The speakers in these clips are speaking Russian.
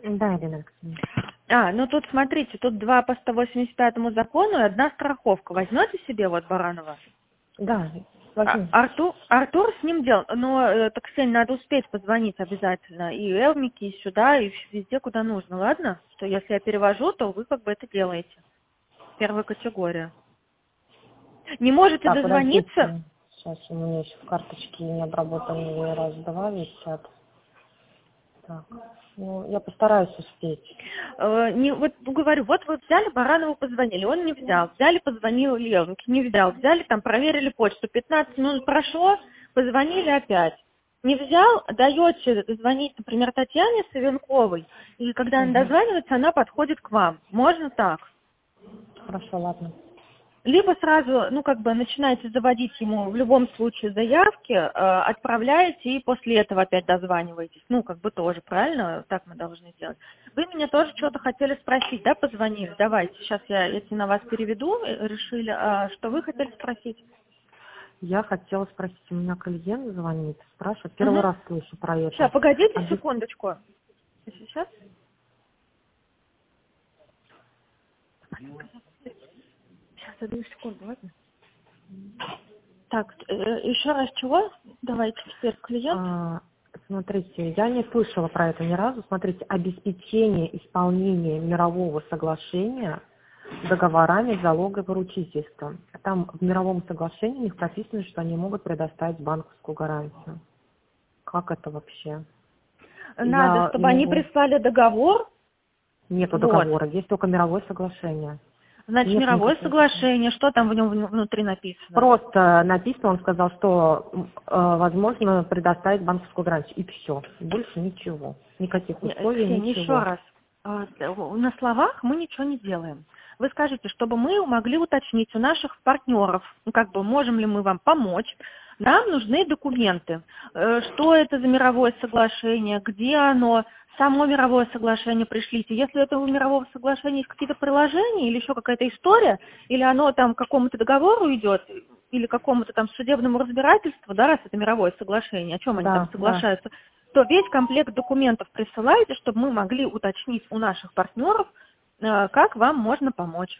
Да, Ирина Алексеевна. Ну тут смотрите, тут 2 по 185 закону и 1 страховка. Возьмете себе вот Баранова? Да, возьму. Артур с ним делал, но, так Ксения, надо успеть позвонить обязательно. И Элмики, и сюда, и везде, куда нужно, ладно? Что если я перевожу, то вы как бы это делаете. Первая категория. Не можете Так, дозвониться? подождите. Сейчас у меня еще в карточке необработанные раз-два висят. Так, ну, я постараюсь успеть. Вот говорю, вот вы взяли, Баранову позвонили, он не взял. Взяли, позвонил Левник, не взял. Взяли, там проверили почту. 15 минут прошло, позвонили опять. Не взял, даете звонить, например, Татьяне Савенковой, и когда она Угу. дозванивается, она подходит к вам. Можно так? Хорошо, ладно. Либо сразу, начинаете заводить ему в любом случае заявки, отправляете и после этого опять дозваниваетесь. Тоже, правильно? Так мы должны делать. Вы меня тоже что-то хотели спросить, да, позвонили? Давайте, сейчас я, если на вас переведу, решили, что вы хотели спросить? Я хотела спросить, у меня клиент звонит, спрашивает, первый раз слышу про это. Сейчас, погодите секундочку. Сейчас? Сейчас, одну секунду, ладно? Так, еще раз чего? Давайте теперь клиент. Смотрите, я не слышала про это ни разу. Смотрите, обеспечение исполнения мирового соглашения договорами залога и поручительства. Там в мировом соглашении у них прописано, что они могут предоставить банковскую гарантию. Как это вообще? Надо, чтобы они прислали договор. Нету Вот. договора, есть только мировое соглашение. Значит, Нет мировое никакого. соглашение, что там в нем внутри написано? Просто написано, он сказал, что возможно предоставить банковскую гарантию. И все. Больше ничего. Никаких условий, Ксения, ничего. еще раз. На словах мы ничего не делаем. Вы скажите, чтобы мы могли уточнить у наших партнеров, можем ли мы вам помочь, нам нужны документы. Что это за мировое соглашение, где оно, само мировое соглашение пришлите. Если у этого мирового соглашения есть какие-то приложения или еще какая-то история, или оно там к какому-то договору идет, или к какому-то там судебному разбирательству, да, раз это мировое соглашение, о чем они там соглашаются, то весь комплект документов присылайте, чтобы мы могли уточнить у наших партнеров, как вам можно помочь.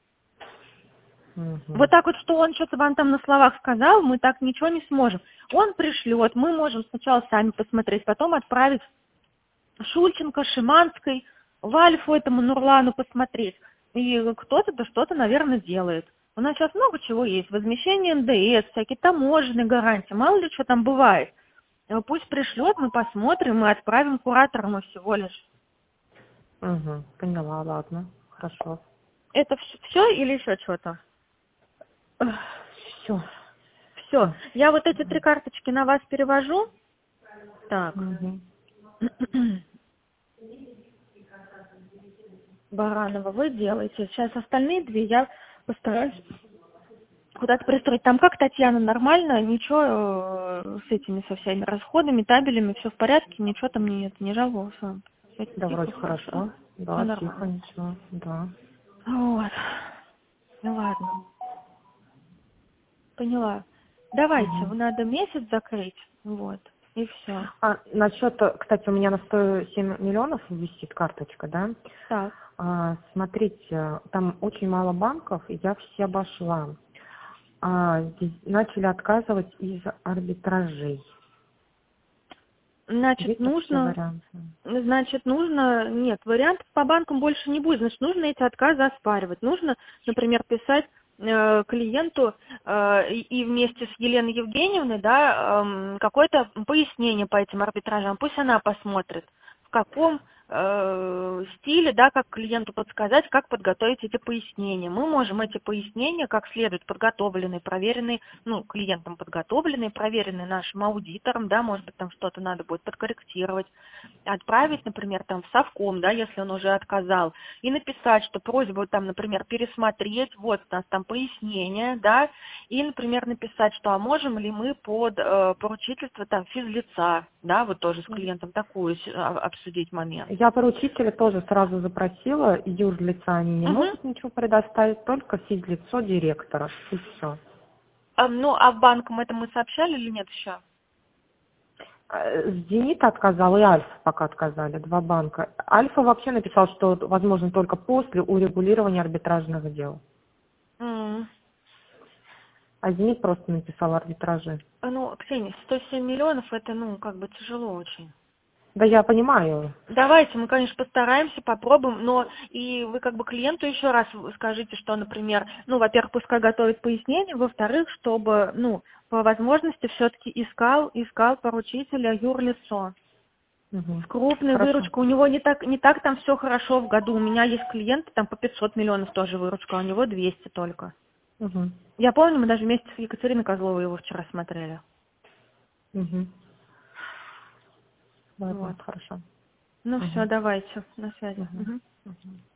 Вот так вот, что он что-то вам там на словах сказал, мы так ничего не сможем. Он пришлет, мы можем сначала сами посмотреть, потом отправить Шульченко, Шиманской, в Альфу этому Нурлану посмотреть. И кто-то что-то, наверное, делает. У нас сейчас много чего есть. Возмещение НДС, всякие таможенные гарантии, мало ли что там бывает. Пусть пришлет, мы посмотрим, мы отправим кураторам и всего лишь. Поняла, ладно, хорошо. Это все или еще что-то? Все. Все. Я вот эти 3 карточки на вас перевожу. Так. Баранова, вы делаете. Сейчас остальные 2 я постараюсь куда-то пристроить. Там как, Татьяна, нормально? Ничего с этими, со всеми расходами, табелями, все в порядке? Ничего там не жаловался? Да, вроде хорошо. Да, тихо, ничего, да. Вот. Ну ладно. Поняла. Давайте, надо месяц закрыть, вот, и все. Насчет, кстати, у меня на 107 миллионов висит карточка, да? Так. Смотрите, там очень мало банков, и я все обошла. Здесь начали отказывать из арбитражей. Значит, нет, вариантов по банкам больше не будет, значит, нужно эти отказы оспаривать. Нужно, например, писать клиенту и вместе с Еленой Евгеньевной, да, какое-то пояснение по этим арбитражам. Пусть она посмотрит, в каком стиле, да, как клиенту подсказать, как подготовить эти пояснения. Мы можем эти пояснения, как следует подготовленные, проверенные, клиентам подготовленные, проверенные нашим аудитором, да, может быть, там что-то надо будет подкорректировать, отправить, например, там в совком, да, если он уже отказал, и написать, что просьба там, например, пересмотреть, вот у нас там пояснение, да, и, например, написать, что а можем ли мы под поручительство там физлица, да, вот тоже с клиентом такую обсудить момент. Я поручителя тоже сразу запросила, юрлица они не могут ничего предоставить, только физлицо директора, и все. А в банкам это мы сообщали или нет еще? Зенит отказал и Альфа пока отказали, два банка. Альфа вообще написал, что возможно только после урегулирования арбитражных дел. М. А Зенит просто написал арбитражи. Ну, Ксения, 107 миллионов это, ну, как бы тяжело очень. Да я понимаю. Давайте, мы, конечно, постараемся, попробуем, но и вы как бы клиенту еще раз скажите, что, например, ну, во-первых, пускай готовит пояснение, во-вторых, чтобы, ну, по возможности все-таки искал поручителя юрлицо. Угу. С крупной Хорошо. выручкой. У него не так там все хорошо в году. У меня есть клиенты, там по 500 миллионов тоже выручка, а у него 200 только. Угу. Я помню, мы даже вместе с Екатериной Козловой его вчера смотрели. Угу. Ладно, Вот. хорошо. Ну Угу. все, давайте, на связи. Угу. Мгм. Угу.